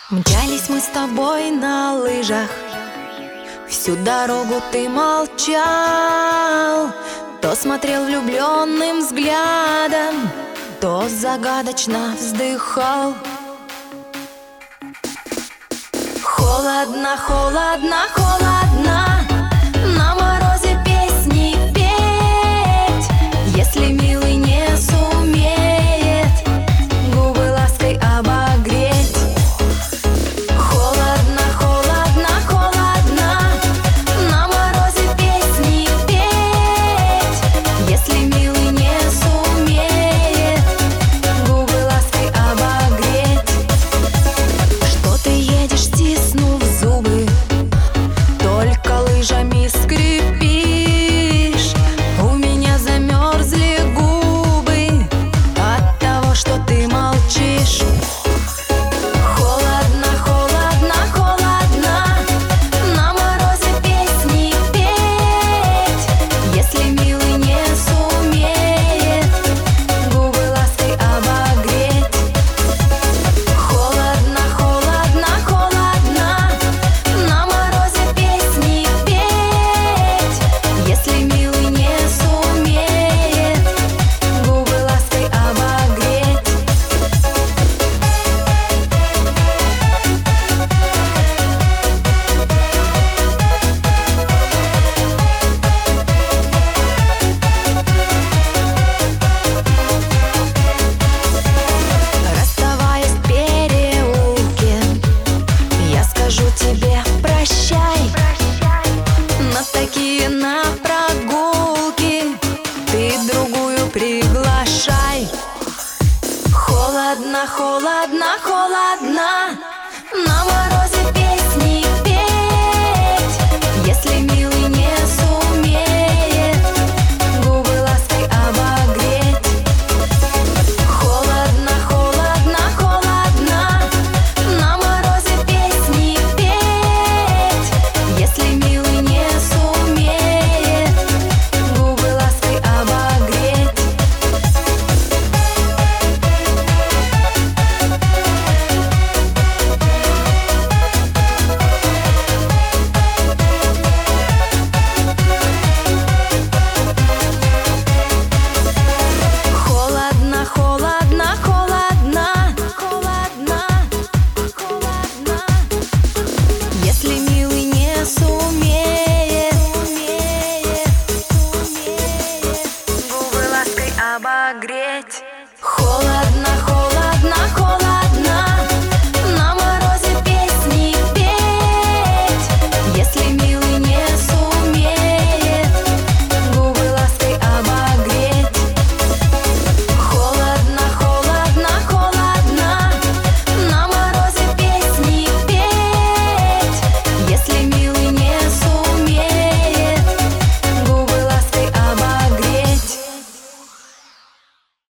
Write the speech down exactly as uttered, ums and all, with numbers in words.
Мчались мы с тобой на лыжах, всю дорогу ты молчал, то смотрел влюбленным взглядом, то загадочно вздыхал. Холодно, холодно, холодно, на морозе песни петь, если милый не сумеет губы лаской обогреть. Холодно, холодно, холодно, на морозе песни петь, если милый не сумеет губы лаской обогреть. Что ты едешь, стиснув зубы, только лыжами скрипишь? У меня замерзли губы от того, что ты молчишь. Холодно, холодно, холодно, на морозе песни петь, если милый не сумеет губы лаской обогреть. Холодно, холодно, холодно, на морозе песни петь, если милый не сумеет губы лаской обогреть. Расставаясь в переулке, я скажу тебе прощай. На такие на прогулки ты другую приглашай. Холодно, холодно, холодно, на морозе песни петь, если милый